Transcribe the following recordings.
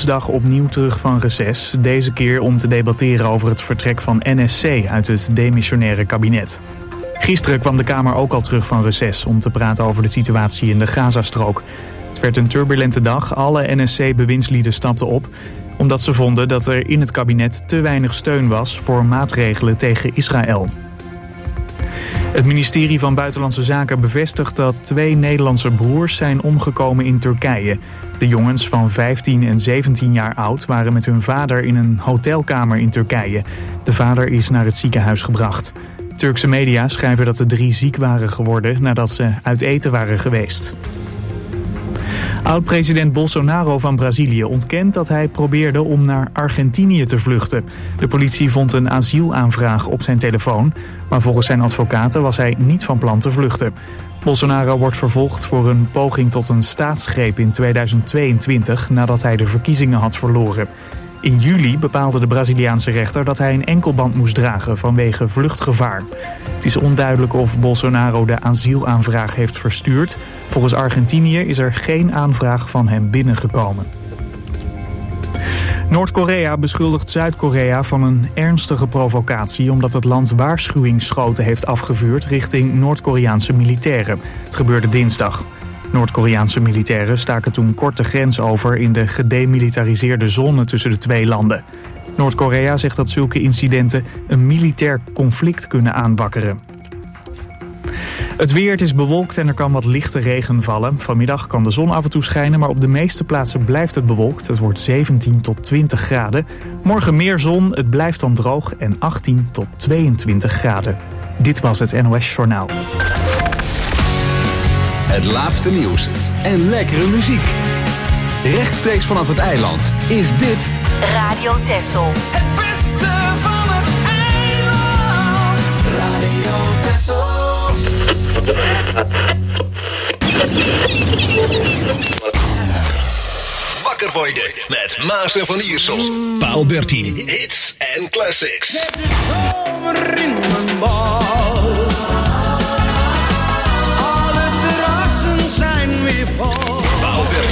woensdag opnieuw terug van reces. Deze keer om te debatteren over het vertrek van NSC uit het demissionaire kabinet. Gisteren kwam de Kamer ook al terug van reces om te praten over de situatie in de Gazastrook. Het werd een turbulente dag. Alle NSC-bewindslieden stapten op omdat ze vonden dat er in het kabinet te weinig steun was voor maatregelen tegen Israël. Het ministerie van Buitenlandse Zaken bevestigt dat 2 Nederlandse broers zijn omgekomen in Turkije. De jongens van 15 en 17 jaar oud waren met hun vader in een hotelkamer in Turkije. De vader is naar het ziekenhuis gebracht. Turkse media schrijven dat de 3 ziek waren geworden nadat ze uit eten waren geweest. Oud-president Bolsonaro van Brazilië ontkent dat hij probeerde om naar Argentinië te vluchten. De politie vond een asielaanvraag op zijn telefoon, maar volgens zijn advocaten was hij niet van plan te vluchten. Bolsonaro wordt vervolgd voor een poging tot een staatsgreep in 2022 nadat hij de verkiezingen had verloren. In juli bepaalde de Braziliaanse rechter dat hij een enkelband moest dragen vanwege vluchtgevaar. Het is onduidelijk of Bolsonaro de asielaanvraag heeft verstuurd. Volgens Argentinië is er geen aanvraag van hem binnengekomen. Noord-Korea beschuldigt Zuid-Korea van een ernstige provocatie omdat het land waarschuwingsschoten heeft afgevuurd richting Noord-Koreaanse militairen. Het gebeurde dinsdag. Noord-Koreaanse militairen staken toen kort de grens over in de gedemilitariseerde zone tussen de 2 landen. Noord-Korea zegt dat zulke incidenten een militair conflict kunnen aanwakkeren. Het weer, het is bewolkt en er kan wat lichte regen vallen. Vanmiddag kan de zon af en toe schijnen, maar op de meeste plaatsen blijft het bewolkt. Het wordt 17 tot 20 graden. Morgen meer zon, het blijft dan droog en 18 tot 22 graden. Dit was het NOS Journaal. Het laatste nieuws en lekkere muziek. Rechtstreeks vanaf het eiland is dit Radio Texel. Het beste van het eiland. Radio Texel. Wakker worden met Maas en Van Iersel. Paal 13. Hits en classics. Zet de zomer in mijn bal. Alle terrassen zijn weer vol. Paal 13.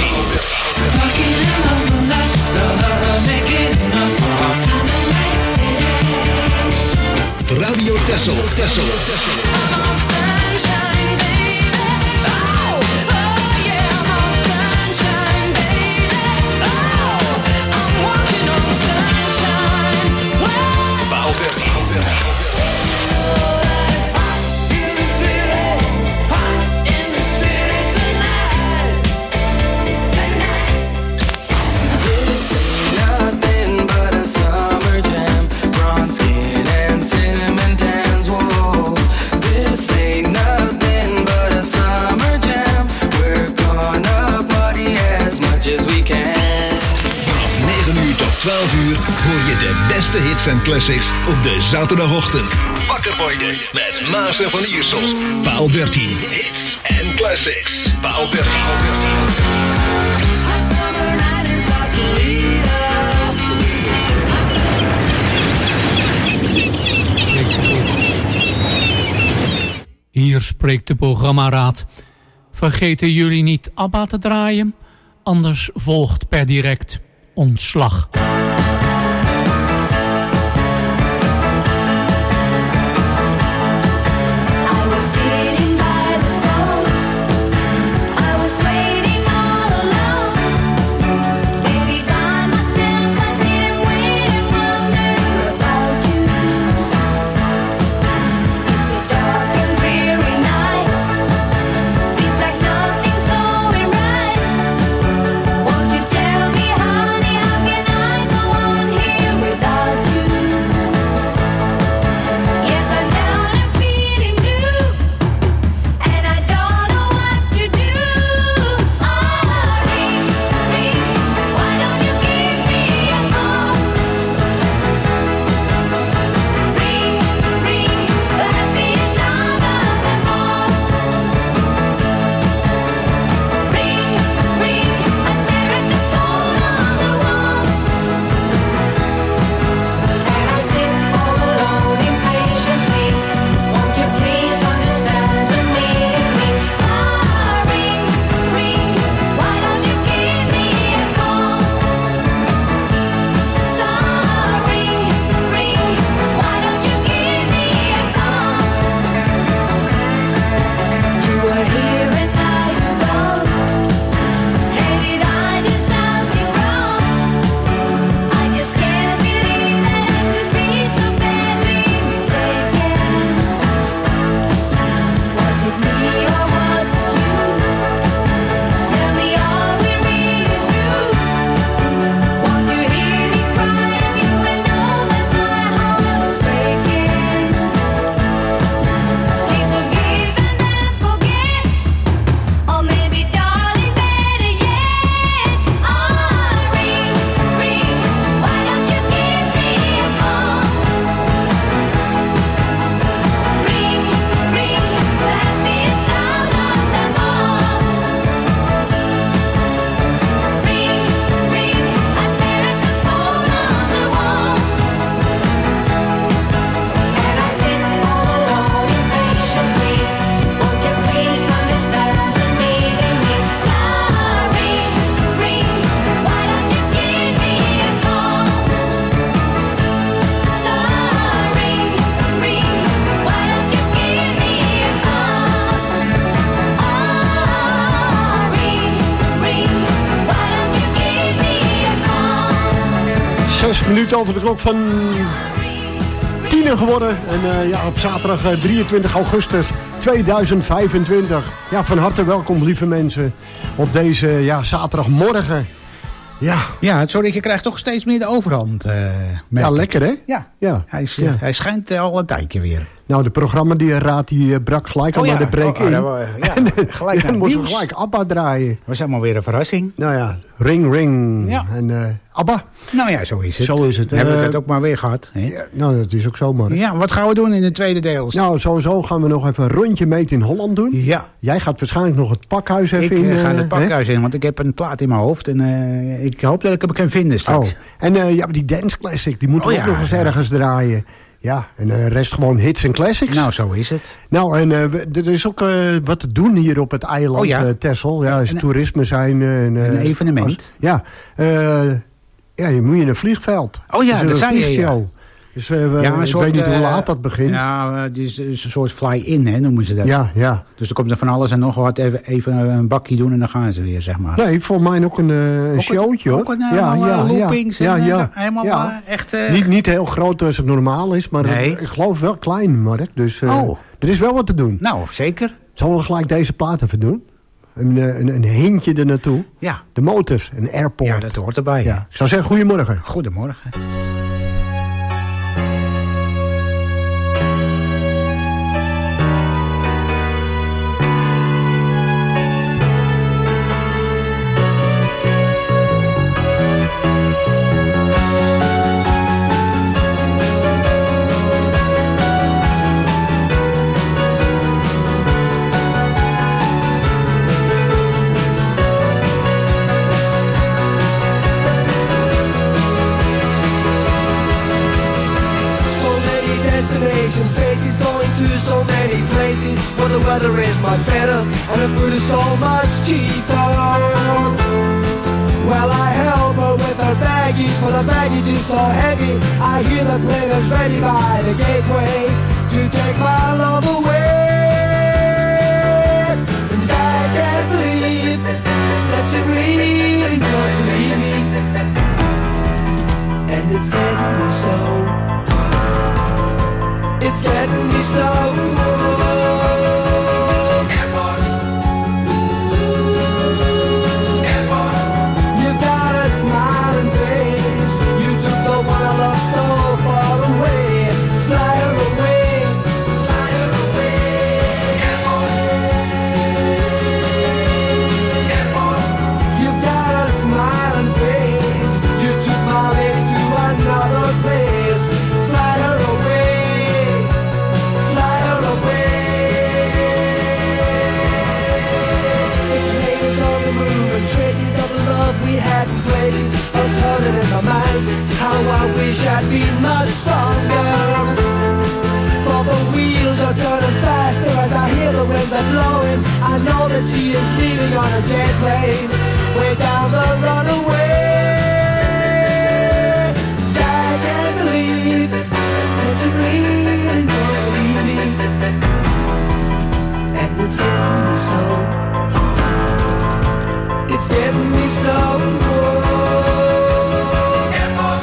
Radio Texel. Hoor je de beste hits en classics op de zaterdagochtend. Wakker worden met Maas en Van Iersel. Paal 13. Hits en classics. Paal 13. Hier spreekt de programmaraad. Vergeten jullie niet ABBA te draaien? Anders volgt per direct ontslag. Won't you tell me, honey, how can I 6 minuten over de klok van 10 geworden. En op zaterdag 23 augustus 2025. Ja, van harte welkom, lieve mensen, op deze zaterdagmorgen. Ja, sorry, je krijgt toch steeds meer de overhand. Ja, lekker hè? Ja. Hij schijnt al een tijdje weer. Nou, de programmadieraad die brak gelijk al bij de break in. Gelijk en moesten we gelijk ABBA draaien. Dat was helemaal weer een verrassing. Nou ja, ring ring. Ja. En ABBA. Nou ja, zo is het. Zo is het. Hebben we het ook maar weer gehad. Hè? Ja, nou, dat is ook zomaar. Ja, wat gaan we doen in de tweede deel? Nou, sowieso gaan we nog even een rondje meten in Holland doen. Ja. Jij gaat waarschijnlijk nog het pakhuis even in. Ik ga het pakhuis in, want ik heb een plaat in mijn hoofd. En ik hoop dat ik hem kan vinden straks. En die Dance Classic, die moeten we ook nog eens ergens draaien. Ja, en de rest gewoon hits en classics. Nou, zo is het. Nou, en er is ook wat te doen hier op het eiland Texel. Ja, is toerisme zijn. Een evenement. Je moet in een vliegveld. Oh ja, dat zei je. Ja. Dus ik weet niet hoe laat dat begint. Ja, het is een soort fly-in, hè, noemen ze dat. Ja. Dus er komt er van alles en nog wat, even een bakje doen en dan gaan ze weer, zeg maar. Nee, volgens mij ook een showtje, hoor. Ook loopings en helemaal echt... Niet heel groot als het normaal is, maar ik geloof wel klein, Mark. Dus er is wel wat te doen. Nou, zeker. Zullen we gelijk deze plaat even doen? Een hintje er naartoe. Ja. De motors, een airport. Ja, dat hoort erbij. Ja. Ik zou zeggen, goedemorgen. Goedemorgen. Faces going to so many places where the weather is much better and the food is so much cheaper. Well, I help her with her baggage, for the baggage is so heavy. I hear the plane is ready by the gateway to take my love away. And I can't believe that she really wants to leave me, and it's getting me so. It's getting me so. Airport. Airport. You've got a smiling face. You took the one I love so far away. Fly her away. Fly her away. Airport. Airport. You've got a smiling face. You took my lady to another place. Fly her away. Traces of the love we had in places, I'm turning in my mind how I wish I'd been much stronger. For the wheels are turning faster as I hear the winds are blowing. I know that she is leaving on a jet plane way down the runaway. I can't believe that you really wants to leave me, and it's getting me so. It's getting me so. Airport.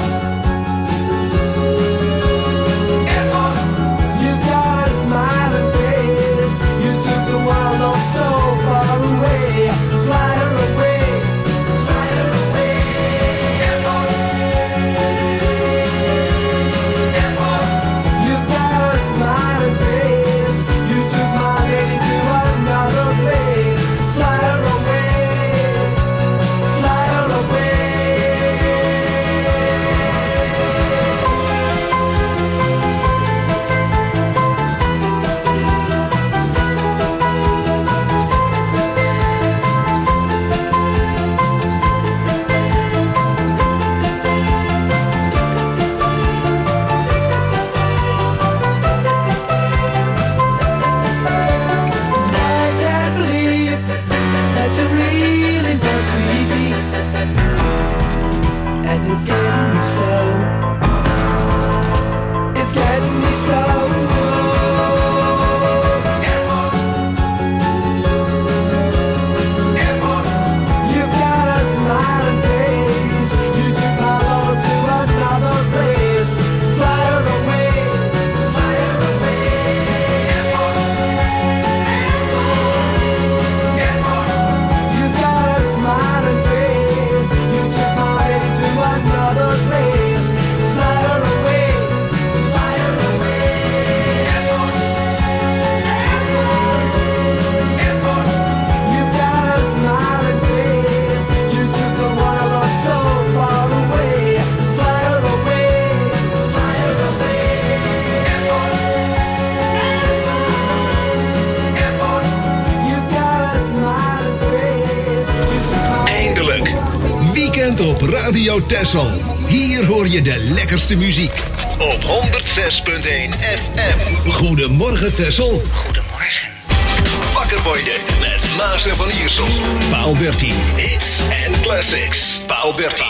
Airport. You've got a smiling face. You took the world off so far away. Fly her away. Fly her away. Airport. Airport. You've got a smiling face. You took my lady to another place. Fly her away. It's getting me so. It's getting me so. Airport. Airport. You've got a smiling face. You took my love to another Radio Texel. Hier hoor je de lekkerste muziek. Op 106.1 FM. Goedemorgen Texel. Goedemorgen. Wakker worden met Maas en Van Iersel. Paal 13. Hits en classics. Paal 13.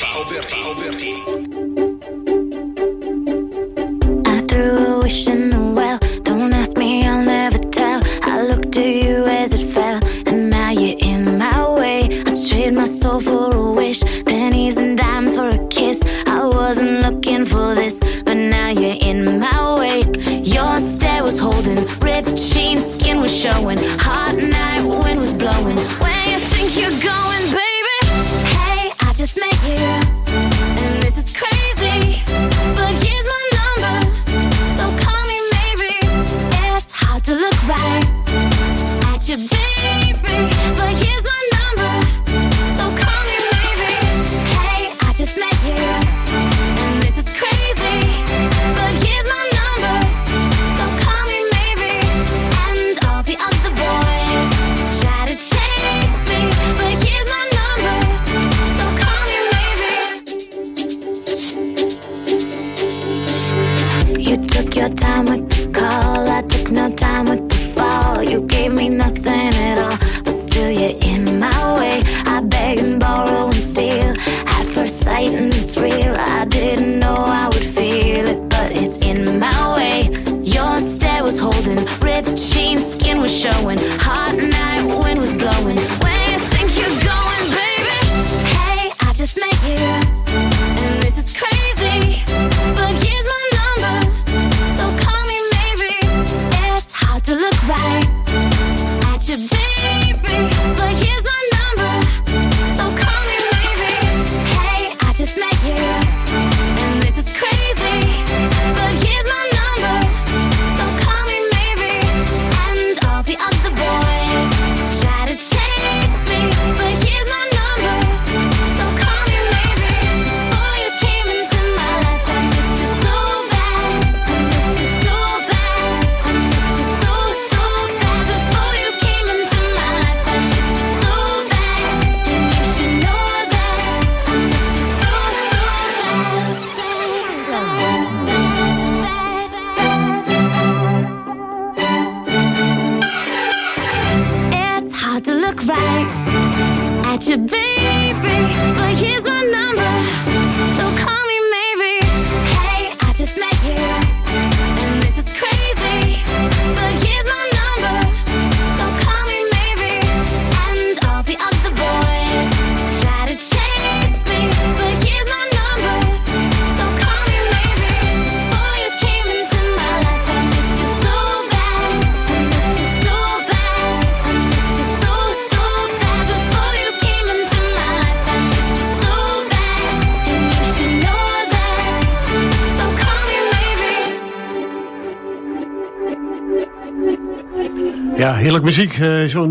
I threw a wish in the well. Don't ask me, I'll never tell. I looked to you as it fell, and now you're in my way. I trade my soul for a wish, pennies and dimes for a kiss. I wasn't looking for this, but now you're in my way. Your stare was holding, ripped jeans, skin was showing. Hot night, wind was blowing. Where you think you're going, baby? Hey, I just met you, and this is crazy, but here's my number, so call me maybe. It's hard to look right at you, baby, but here's my number, so call me maybe. Hey, I just met you, and this is crazy, but here's my number, so call me maybe. And all the other boys try to chase me, but here's my number, so call me maybe. You took your time with the call, I took no time with the fall. You gave me nothing at all, but still you're in my way. I beg and borrow and steal at first sight, and it's real. I didn't know I would feel it, but it's in my way. Your stare was holding, ripped jeans, skin was showing. Hot night, wind was blowing. Where you think you're going, baby? Hey, I just met you, and this is crazy, but here's my number, so call me maybe. It's hard to look right at you, baby, but here's my number, so call me maybe. Hey, I just met you, and this is crazy, but here's my number, so call me maybe. And all the other boys try to chase me, but here's my number, so call me maybe. Before you came into my life, I missed you so bad, I missed you so bad, I missed you so, so bad. Before you came into my life, I missed you so bad, and you should know that I missed you so, It's hard to look right at you, baby, but here's my number, so call me maybe. Hey, I just met you, and this is crazy, but here's my number, so call me maybe. And all the other boys try to chase me, but here's my number, so call me maybe. Before you came into my life, I missed you so bad, I missed you so bad, I missed you so, so bad. Before you came into my life, I missed you so bad, and you should know that, so call me maybe. Ja, heerlijk muziek. Zo'n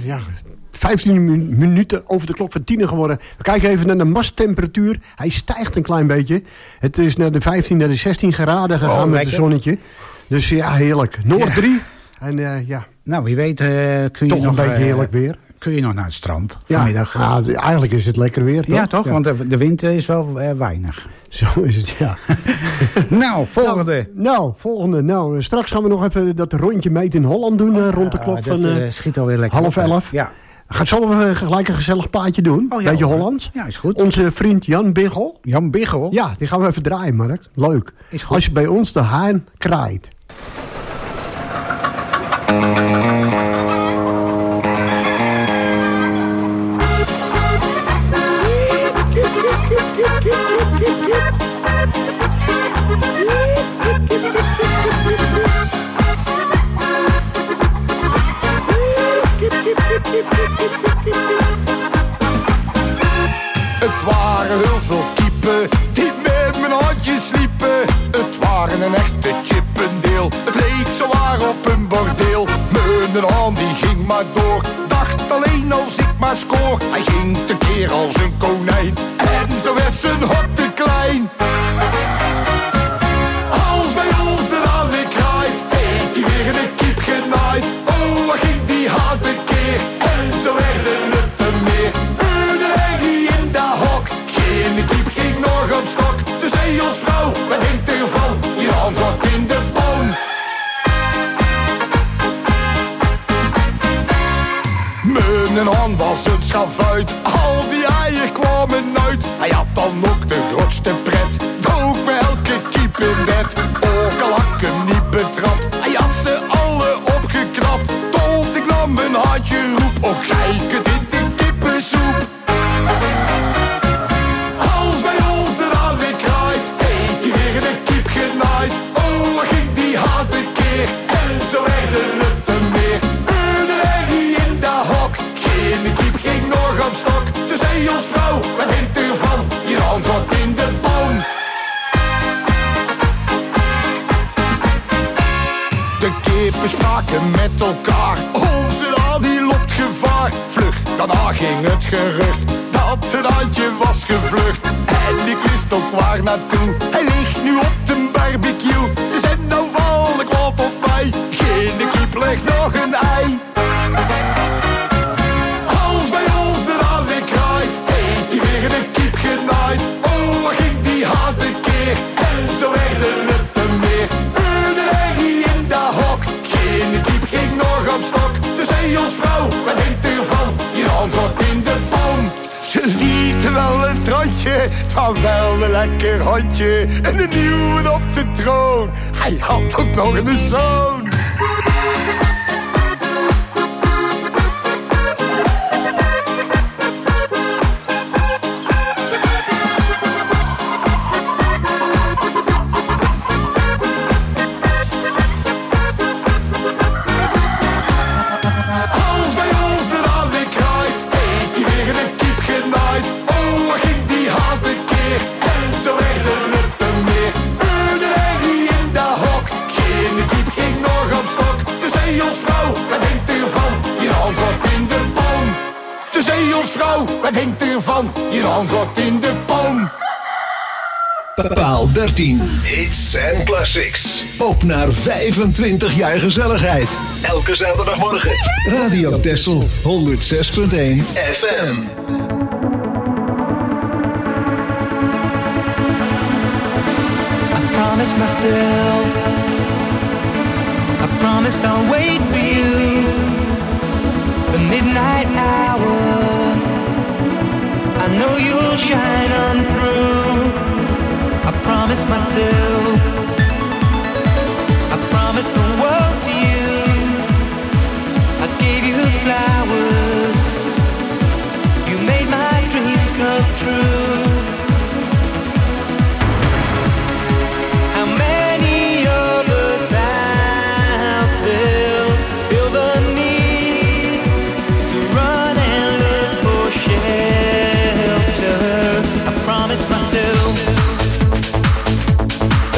15 minuten over de klok van 10 geworden. We kijken even naar de masttemperatuur. Hij stijgt een klein beetje. Het is naar de 15, naar de 16 graden gegaan met het zonnetje. Dus ja, heerlijk. Noord 3. En ja. Nou, wie weet kun je toch nog een beetje heerlijk weer. Kun je nog naar het strand Ja, vanmiddag? eigenlijk is het lekker weer, toch? Ja, toch? Ja. Want de wind is wel weinig. Zo is het, ja. Volgende. Volgende. Nou, straks gaan we nog even dat rondje meet in Holland doen rond de klok van schiet alweer lekker 10:30. Ja. Zullen we gelijk een gezellig plaatje doen? Oh, ja, beetje Hollands? Ja, is goed. Onze vriend Jan Biggel. Jan Biggel? Ja, die gaan we even draaien, Mark. Leuk. Is goed. Als je bij ons de haan kraait. Het waren heel veel typen die met mijn handjes sliepen. Het waren een echte chippendeel. Het leek zowaar op een bordeel. Mijn hand die ging maar door. Dacht alleen als ik maar scoor. Hij ging tekeer als een konijn. En zo werd zijn hok te klein. Als bij ons de haan weer kraait, heeft hij weer een kiep genaaid. Oh, waar ging die haan tekeer. En zo werden het er meer. Een herrie in dat hok. Geen kiep schavuit. Al die eieren kwamen uit. Hij had dan ook de grootste pret. Dook bij elke kiep in bed. Ook al had ik hem niet betrapt. Hij had ze alle opgeknapt. Tot ik nam mijn handje roep. Ook gij kunt in de kippensoep. Als bij ons de raad weer kraait, heet hij weer in een kip genaaid. Oh, wat ging die haat een keer. En zo werden het er meer. Een herrie in dat hok. Geen kip ging nog op stok. Toen zei ons vrouw, wat denkt ervan? Je hand wat in de boom. De kippen spraken met elkaar. Onze raad die loopt gevaar. Vlug, daarna ging het gerucht dat het handje was gevlucht. En ik wist ook waar naartoe. Hij ligt nu op de barbecue. Ze zijn nou wel de kwap op mij. Geen kip legt nog een ei. Als bij ons de raad weer kraait, heet hij weer in een kip genaaid. Oh, wat ging die haat een keer. En zo werden het er meer. Een herrie in dat hok. Geen kip ging nog op stok. Toen zei ons vrouw, wat denkt ervan? Je hand wordt in de boom. Ze lieten wel een trotje, het was wel een lekker hondje. En een nieuwe op de troon, hij had ook nog een zoon. Wat denkt ervan? Je hand wordt in de boom. Paal 13. Hits en classics. Op naar 25 jaar gezelligheid. Elke zaterdagmorgen. Radio Texel 106.1 FM. I promised myself, I promised I'll wait for you. The midnight hour, I know you'll shine on through. I promised myself, I promised the world to you. I gave you flowers, you made my dreams come true. How many of us have feel the need to run and look for shelter? I promised myself,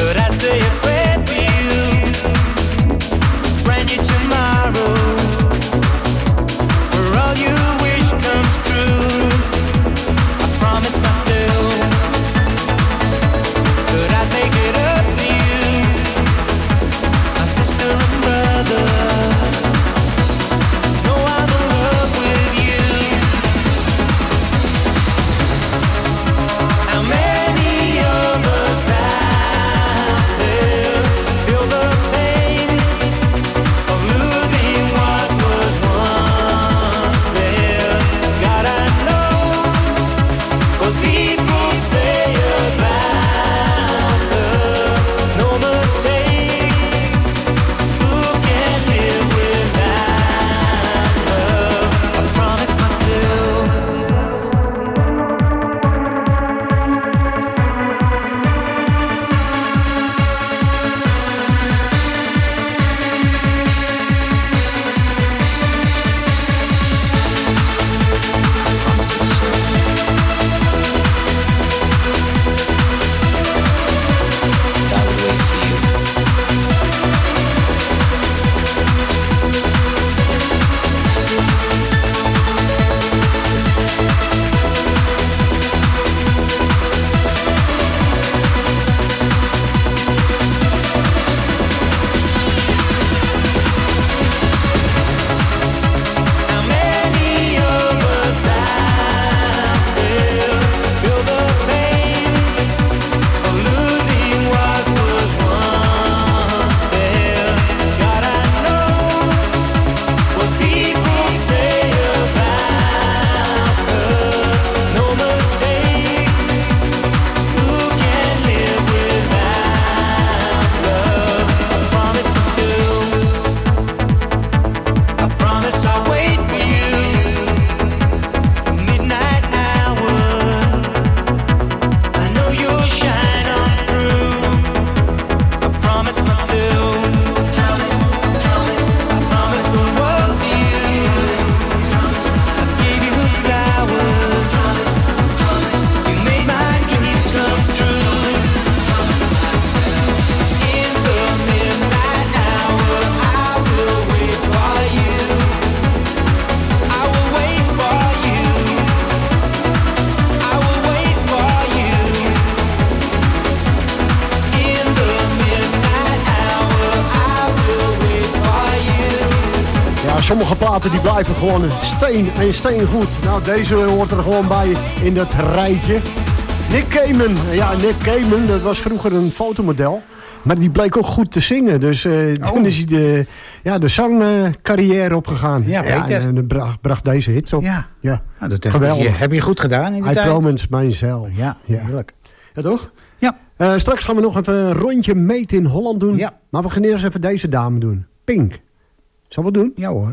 sommige platen die blijven gewoon steen goed. Nou, deze hoort er gewoon bij in dat rijtje. Nick Cayman. Ja, Nick Cayman, dat was vroeger een fotomodel. Maar die bleek ook goed te zingen. Dus toen is hij de zangcarrière opgegaan. Ja, beter. En bracht deze hits op. Ja. Nou, dat geweldig. heb je goed gedaan in die tijd. I Promise Myself. Ja, heerlijk. Ja, toch? Ja. Straks gaan we nog even een rondje meten in Holland doen. Ja. Maar we gaan eerst even deze dame doen. Pink. Zullen we het doen? Ja hoor.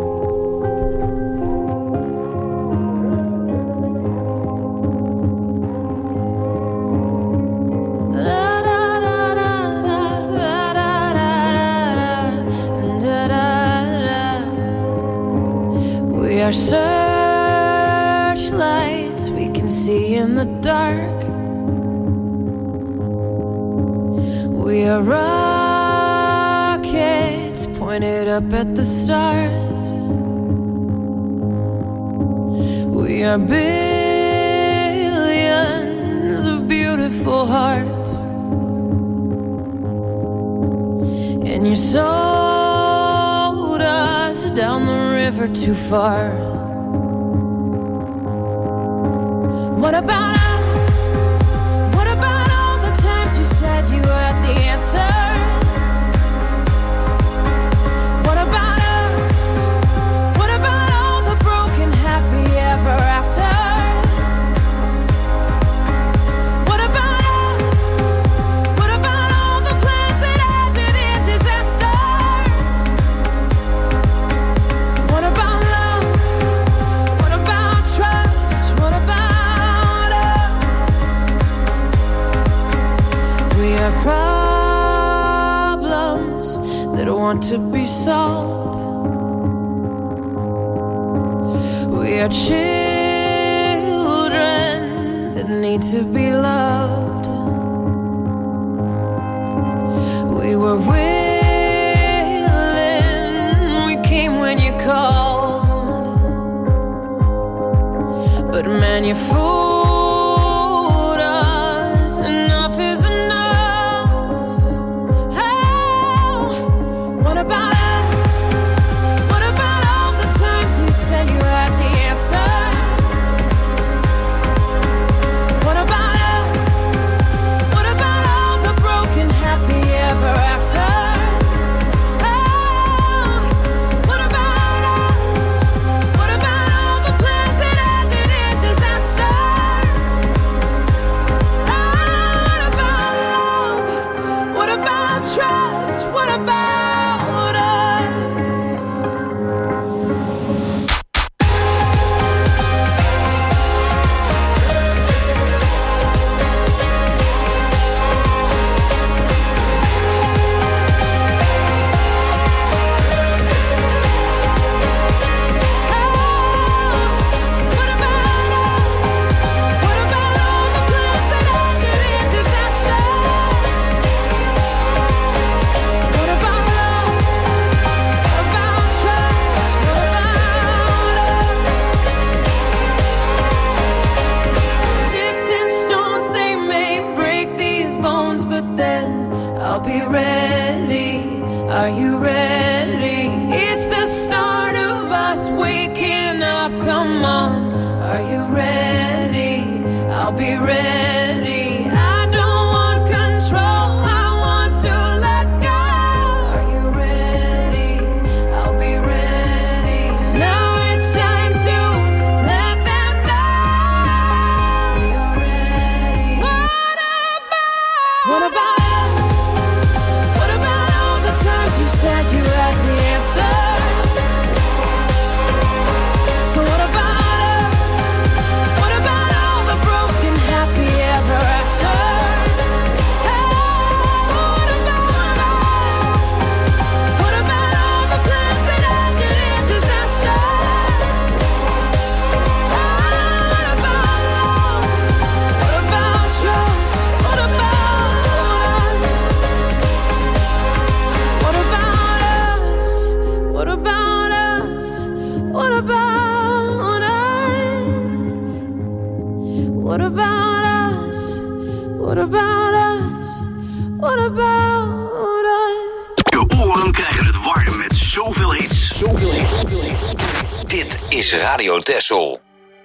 We are searchlights we can see in the dark. We are rockets pointed up at the stars. We are billions of beautiful hearts. And you sold us down the river too far. What about us? What about all the times you said you had the answers? What about us? What about all the broken happy ever afters? What about us? What about all the plans that ended in disaster? What about love? What about trust? What about us? We are problems that want to be solved. We are children that need to be loved. We were willing, we came when you called. But man, you fooled us, enough is enough. Oh, what about us? What about all the times you said you had the answer? What about us? What about all the broken happy ever after? Oh, what about us? What about all the plans that ended in disaster? Oh, what about love? What about trust? What about us? What about us? What about all the plans that ended in disaster? What about love? What about trust? What about us? Sticks and stones, they may break these bones, but then I'll be ready. Are you ready? It's the start of us waking up. Come on, are you ready? I'll be ready. I don't want control, I want to let go. Are you ready? I'll be ready. 'Cause now it's time to let them know. You're ready. What about us? What about all the times you said you had the answer? So what about us? What about all the broken happy ever after? What about us? What about all the plans that ended in disaster? What about love? What about trust? What about us? What about us? What about us? What about us? What about us? What about us? What about us? De oren krijgen het warm met zoveel hits. zoveel hits. Dit is Radio Texel.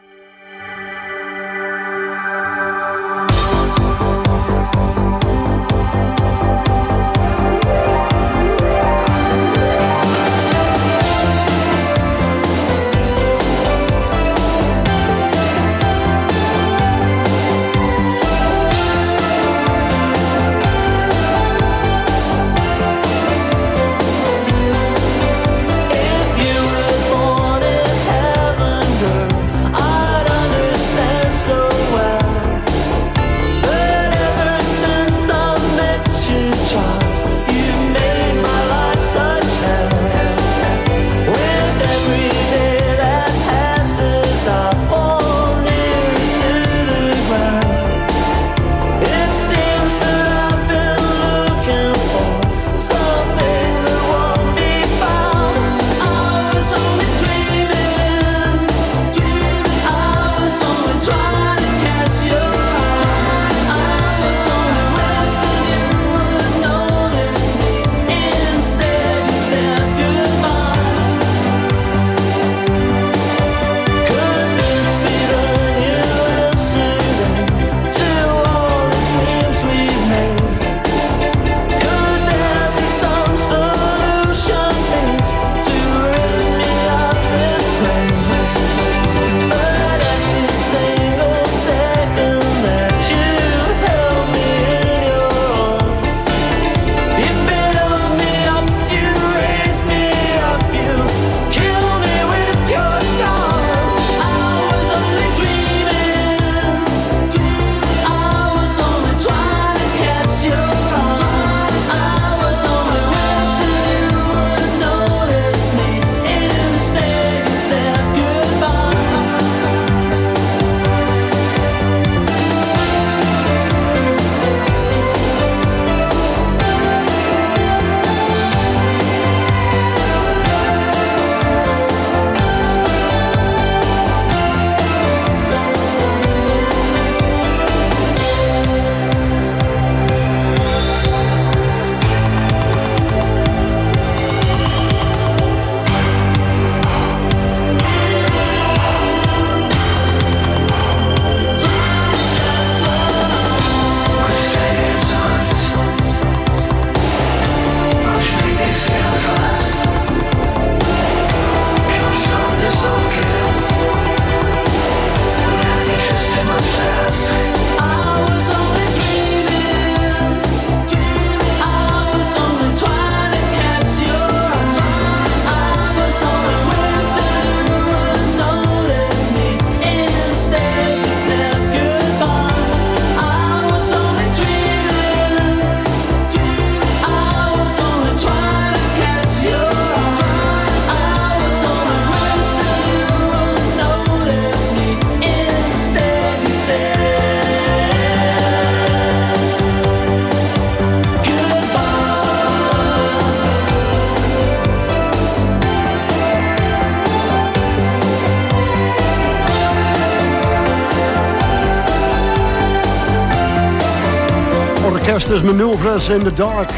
Orchestras Manoeuvres in the Dark.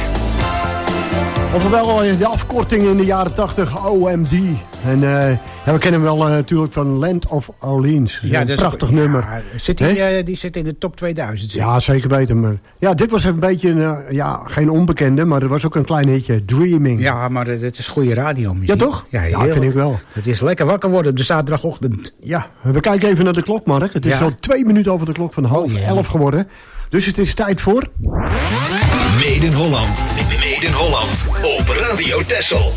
Ofwel de afkorting in de jaren 80, OMD. En we kennen hem wel natuurlijk van Land of Orleans. Ja, dat is een prachtig nummer. Ja, die zit in de top 2000. Ja, zeker weten. Maar ja, dit was een beetje, geen onbekende, maar er was ook een klein hitje, Dreaming. Ja, maar dit is goede radiomuziek. Ja, toch? Ja, vind ik wel. Het is lekker wakker worden op de zaterdagochtend. Ja, we kijken even naar de klok, Mark. Het is zo 2 minuten over de klok van 10:30 geworden. Dus het is tijd voor... Made in Holland. Made in Holland. Op Radio Texel.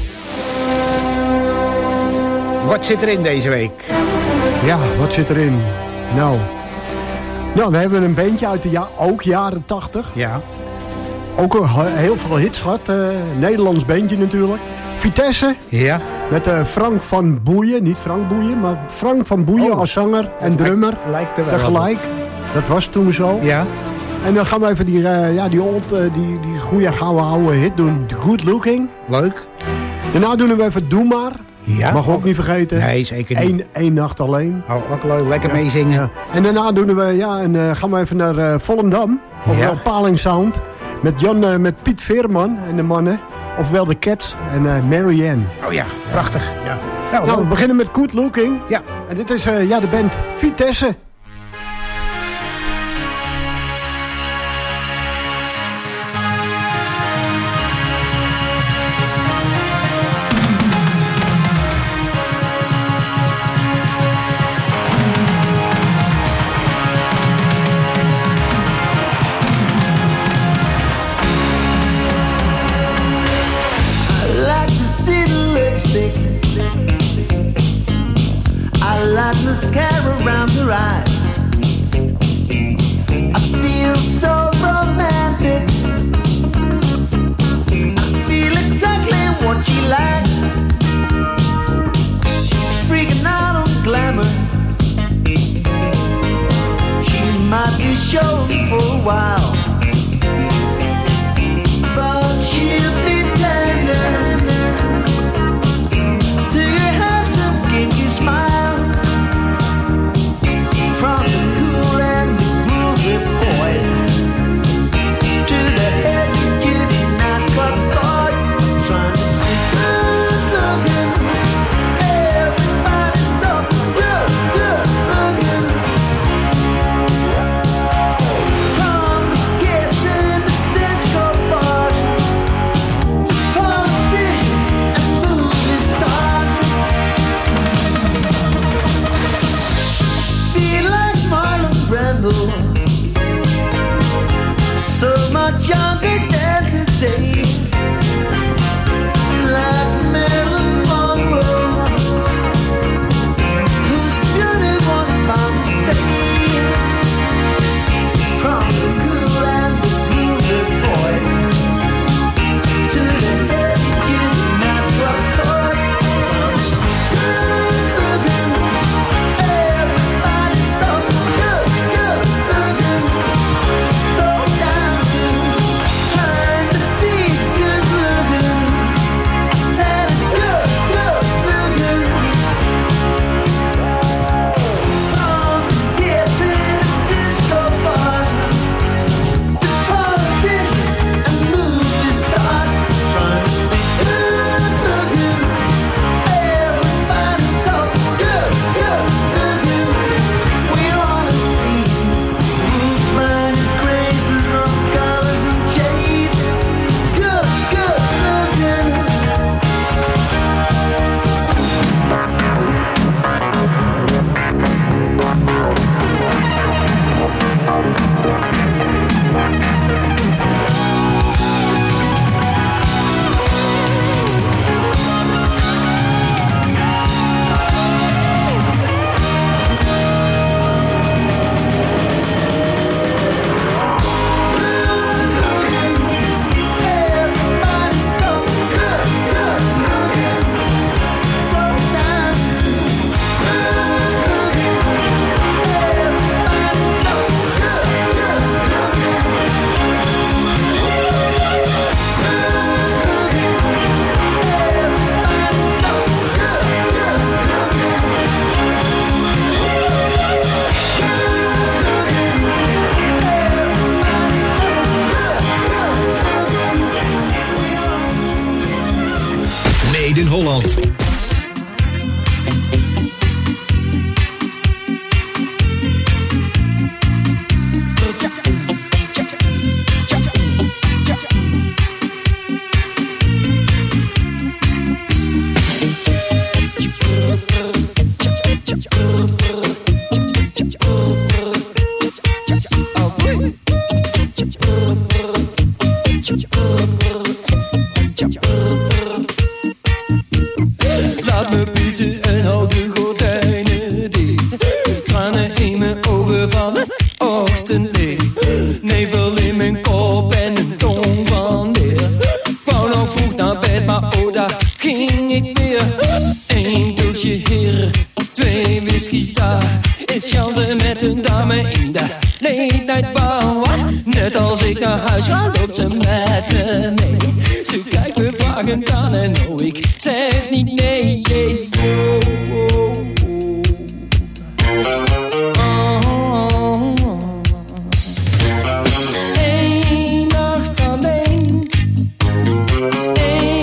Wat zit erin deze week? Ja, wat zit erin? Nou, we hebben een bandje uit de jaren 80. Ja. Ook heel veel hits gehad. Nederlands bandje natuurlijk. Vitesse. Ja. Met Frank van Boeien. Niet Frank Boeien, maar Frank van Boeien als zanger en drummer. Lijkt er wel tegelijk. Dat was toen zo. Ja. En dan gaan we even die goede gouden oude hit doen. The Good Looking. Leuk. Daarna doen we even Doe Maar. Ja. Mag ook niet vergeten. Nee, zeker niet. Eén nacht alleen. Oh, ook leuk. Lekker meezingen. Ja. En daarna doen we, gaan we even naar Volendam. Of Paling Sound. Met Piet Veerman en de mannen. Ofwel de Cats en Mary Ann. Oh ja, prachtig. Ja. Nou, we beginnen met Good Looking. Ja. En dit is de band Vitesse. Mascara around her eyes. I feel so romantic. I feel exactly what she likes. She's freaking out on glamour. She might be showing for a while, but she'll be tender to your handsome, kinky smile. From the cool and the groovy boys to the heavy-duty nightclub boys, trying to be good looking. Everybody's so good, good looking. From the kids in the disco bars to politicians and movie stars. Feel like Marlon Brando, so much younger than today. Like Marilyn Monroe, whose beauty was bound to stay. From the cool and the groovy boys to the heavy-duty nightclub boys, good looking. Everybody's so good, good looking. So down to trying to be good looking. I said good, good looking. From the kids in the disco bars to politicians and movie stars, trying to be good looking. Everybody's so good, good looking. We wanna see movement and graces of colors and shades. Good, good looking. Everybody's so good, good looking. So down to good looking. Everybody's so good, good looking. Everybody's so good, good Made in Holland. Laat me bieden en hou de gordijnen dicht. Tranen in mijn ogen van het ochtendlicht. Nevel in mijn kop en een tong van neer. Wou nog vroeg naar bed, maar oh daar ging ik weer. 1 pilsje hier, 2 whiskies daar. Is chansen met een dame in de late night bar. Net als ik naar huis ga, loopt ze met me mee. Ze kijkt me vragend aan en oh, ik zeg niet nee. Eén nacht alleen,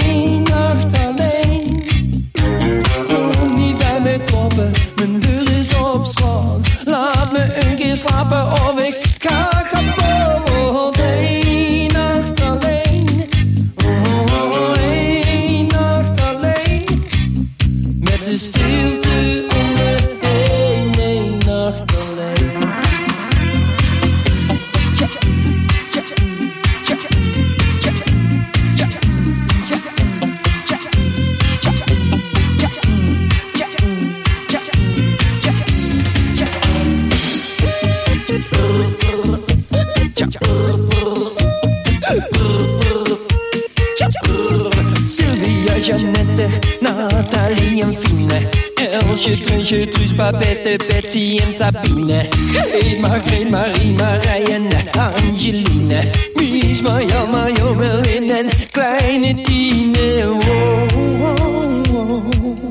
Jeannette, Nathalie en Fine. Elsje, Trunsje, Truus, Babette, Betsy en Sabine. Greet, Margreet, Marie, Marije en Angeline. Mies, Marjan, Marjo, Merlin en kleine Tine. Wow, wow, wow.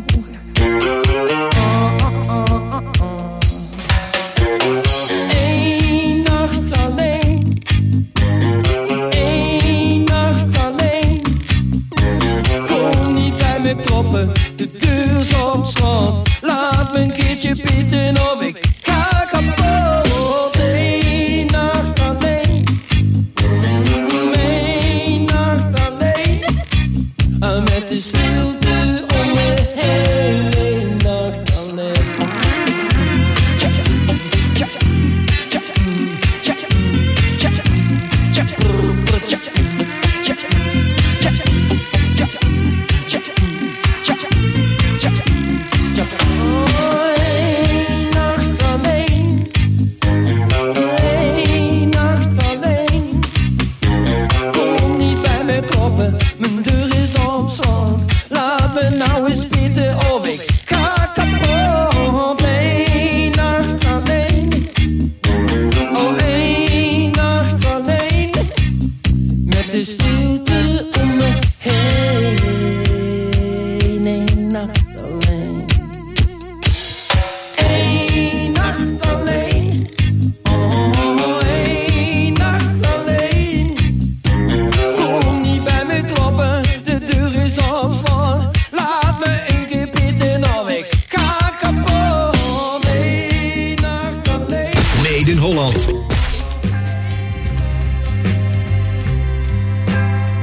Eén nacht alleen. Eén nacht alleen. Kom niet bij me kloppen, de deur is op slot. Laat me een keertje pitten of ik ga kapot. Eén nacht alleen. Eén nacht alleen. Met de stilte om me heen. Eén nacht alleen. Mijn deur is op slot. Laat me nou eens pitten of ik ga kapot. Eén nacht alleen. Oh, één nacht alleen. Met de stilte om me heen. Eén nacht alleen. Eén nacht alleen. Oh, één nacht alleen. Kom niet bij me kloppen, de deur is op slot. Laat me een keer pitten of ik ga kapot. Eén nacht alleen. Made in Holland.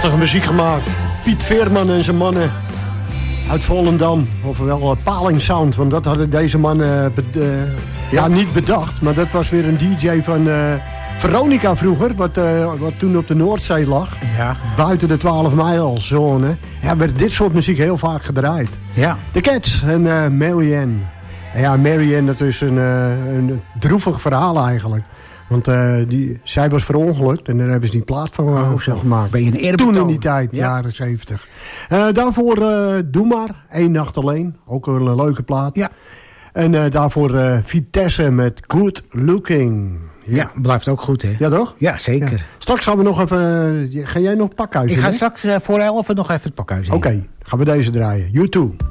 Prachtige muziek gemaakt. Piet Veerman en zijn mannen uit Volendam. Ofwel Paling Sound, want dat hadden deze mannen niet bedacht. Maar dat was weer een DJ van Veronica vroeger, wat toen op de Noordzee lag. Ja. Buiten de 12 mijlzone. Ja, werd dit soort muziek heel vaak gedraaid. Ja. The Cats en Marianne. Ja, Marianne, dat is een droevig verhaal eigenlijk. Want zij was verongelukt en daar hebben ze die plaat van gemaakt. Ben je een eerbetoon? Toen in die tijd, jaren 70. Daarvoor Doe maar, 1 nacht alleen. Ook een leuke plaat. Ja. En daarvoor Vitesse met Good Looking. Ja, blijft ook goed, hè? Ja, toch? Ja, zeker. Ja. Straks gaan we nog even... Ga jij nog Pakhuis in? Ik ga straks voor 11 nog even het Pakhuis in. Oké, gaan we deze draaien. U2.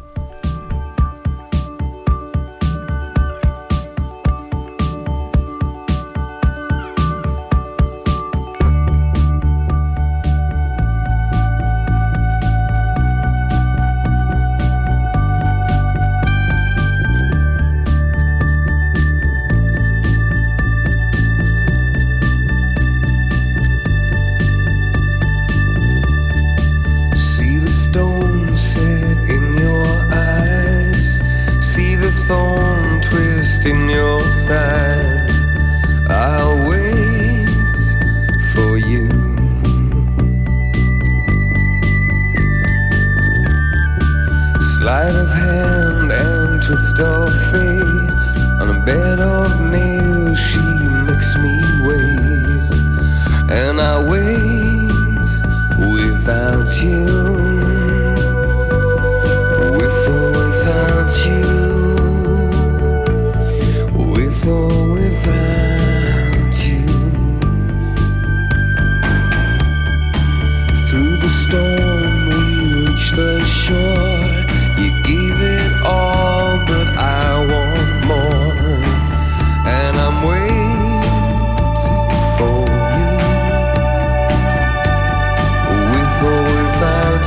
In your side, I'll wait for you. Sleight of hand and twist of fate. On a bed of nails she makes me wait. And I wait without you. With or without you. Or without you. Through the storm we reach the shore. You gave it all, but I want more. And I'm waiting for you. With or without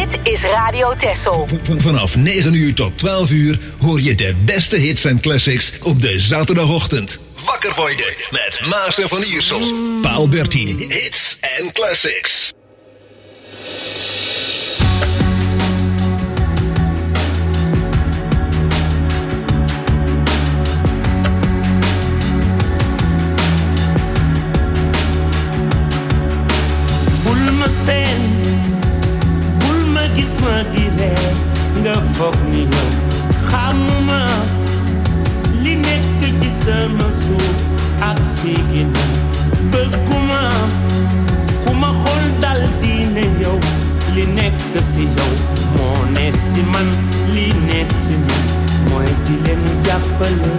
Dit is Radio Texel. Vanaf 9 uur tot 12 uur hoor je de beste hits en classics op de zaterdagochtend. Wakker worden met Maas en Van Iersel. Paal 13, hits en classics. Bul ma gis ma di reer nga foog ni yow xamuma li nekk ci sama suuf ak si ginnaaw bëgguma ku ma xool dal di ne yow li nekk si yow moo ne si man li ne si man mooy di leen jàppale.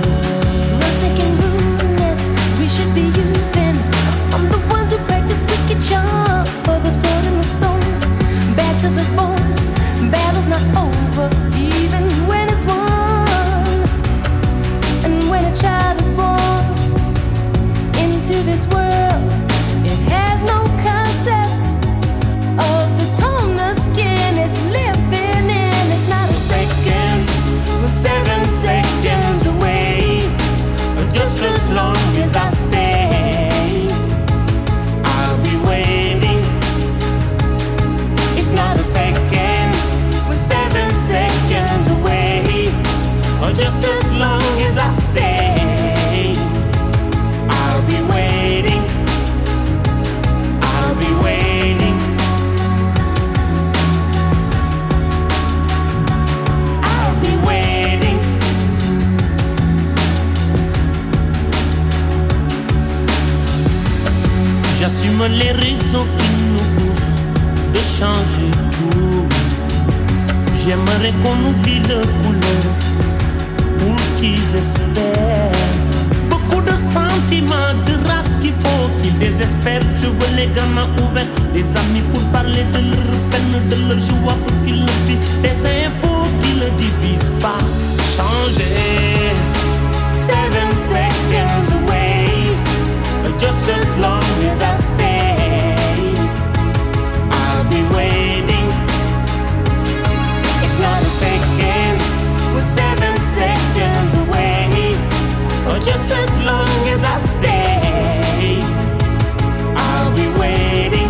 We should be using. I'm the ones who practice wicked charms for the sword and the stone. Bad to the bone. Battle's not over, even when it's won. And when a child is born into this world, it has no concept of the tone the skin is living in. It's not a second, we're 7 seconds away. Just as long as I stay, I'll be waiting. It's not a second, we're 7 seconds away. Just as long as I stay, I'll be waiting. I'll be waiting. I'll be waiting. J'assume les raisons qui nous poussent de changer tout. J'aimerais qu'on oublie le couleur pour qu'ils espèrent. Beaucoup de sentiments, de race qu'il faut qu'ils désespèrent. Je veux les gamins ouverts, des amis pour parler de leur peine, de leur joie pour qu'ils le vivent. Des infos qui ne divisent pas. Changer. 7 seconds away. Just as long as I stay, I'll be waiting. It's not a second, we're 7 seconds away. Just as long as I stay, I'll be waiting.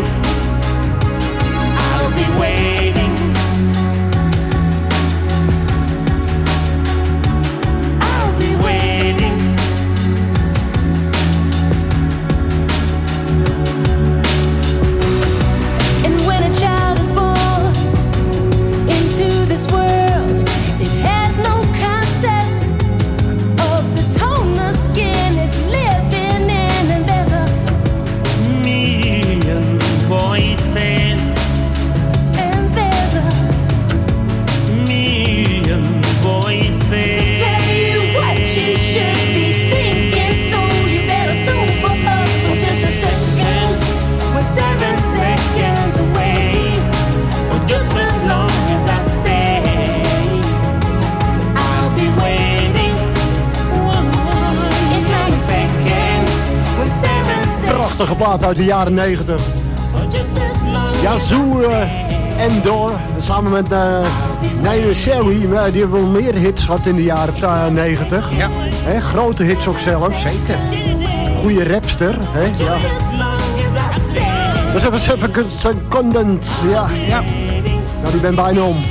I'll be waiting. I'll be waiting. Prachtige plaat uit de jaren 90. Yazoo en Door. Samen met Nina Sherry. Die hebben wel meer hits gehad in de jaren 90. Ja. Grote hits ook zelfs. Zeker. Goeie rapster. Ja. Dat is even 7 secondent. Ja. Nou, die ben bijna om.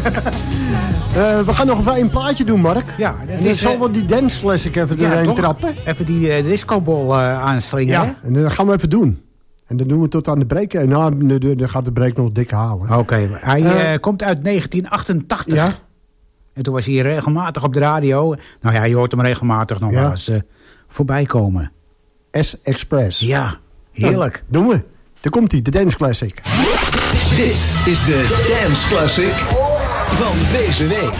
We gaan nog even een plaatje doen, Mark. Ja. En zal wel die dance classic even erin trappen. Even die discoball aanslingen. Ja, en dat gaan we even doen. En dan doen we tot aan de break. En dan gaat de break nog dik halen. Oké, hij komt uit 1988. Ja. En toen was hij regelmatig op de radio. Nou ja, je hoort hem regelmatig nog wel eens voorbij komen. S-Express. Ja, heerlijk. Doen we. Daar komt hij, de dance classic. Dit is de dance classic van deze week.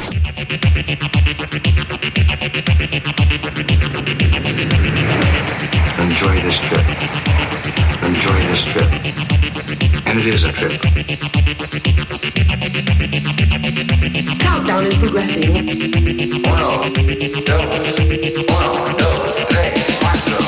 Enjoy this trip. Enjoy this trip. And it is a trip. Countdown is progressing. 1, 2, 1, 2, 3, 4.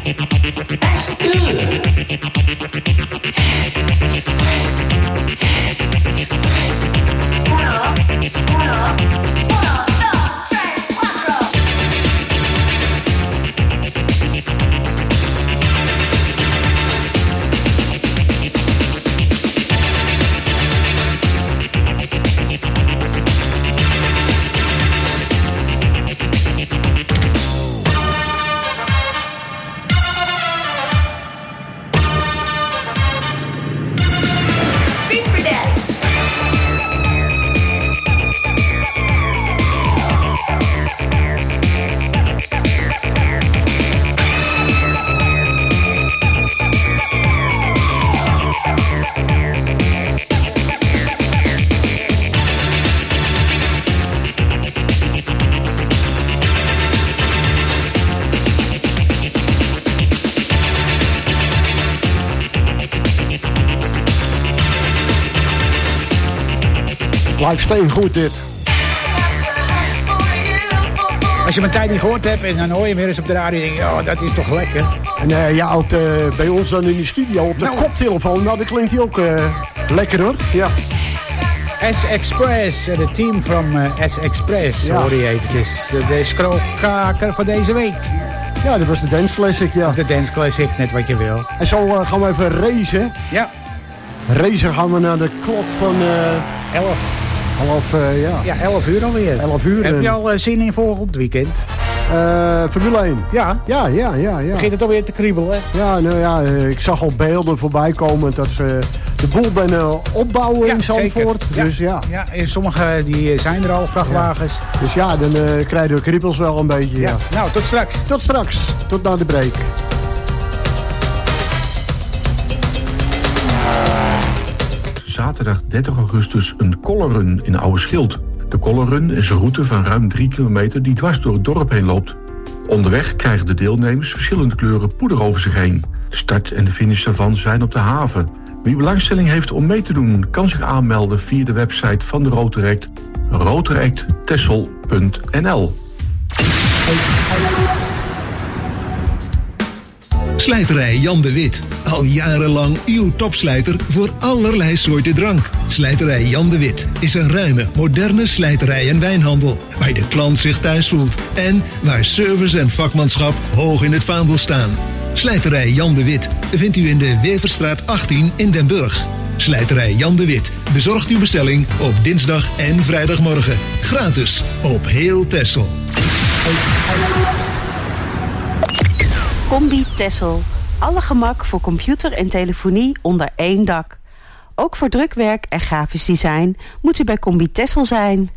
Blijft steengoed dit. Als je mijn tijd niet gehoord hebt en dan hoor je hem weer eens op de radio, denk je, oh, dat is toch lekker. En ja, ook bij ons dan in de studio op de koptelefoon, nou, dat klinkt hij ook lekker hoor. Ja. S-Express, de team van S-Express, hoor je eventjes. De scrollkaker van deze week. Ja, dat was de Dance Classic, ja. De Dance Classic, net wat je wil. En zo gaan we even racen. Ja. Racen gaan we naar de klok van 11. Ja, 11 uur alweer. 11 uur. Heb je al zin in volgend weekend? Formule 1. Ja. Ja. Begint het alweer te kriebelen? Ja, nou ja, ik zag al beelden voorbij komen dat ze de boel bijna opbouwen in Zandvoort. Ja, dus ja. Ja, en sommige die zijn er al, vrachtwagens. Ja. Dus ja, dan krijgen we kriebels wel een beetje. Ja. Nou, tot straks. Tot straks. Tot na de break. Zaterdag 30 augustus een colorrun in Oude Schild. De colorrun is een route van ruim 3 kilometer die dwars door het dorp heen loopt. Onderweg krijgen de deelnemers verschillende kleuren poeder over zich heen. De start en de finish daarvan zijn op de haven. Wie belangstelling heeft om mee te doen, kan zich aanmelden via de website van de Rotaract, rotaracttexel.nl. Slijterij Jan de Wit. Al jarenlang uw topslijter voor allerlei soorten drank. Slijterij Jan de Wit is een ruime, moderne slijterij en wijnhandel. Waar de klant zich thuis voelt. En waar service en vakmanschap hoog in het vaandel staan. Slijterij Jan de Wit vindt u in de Weverstraat 18 in Den Burg. Slijterij Jan de Wit bezorgt uw bestelling op dinsdag en vrijdagmorgen. Gratis op heel Texel. Combi Texel. Alle gemak voor computer en telefonie onder één dak. Ook voor drukwerk en grafisch design moet u bij Combi Texel zijn.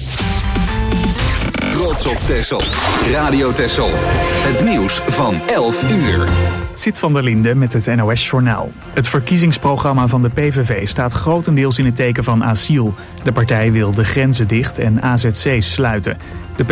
Trots op Texel. Radio Texel. Het nieuws van 11 uur. Sit van der Linde met het NOS-journaal. Het verkiezingsprogramma van de PVV staat grotendeels in het teken van asiel. De partij wil de grenzen dicht en AZC's sluiten. De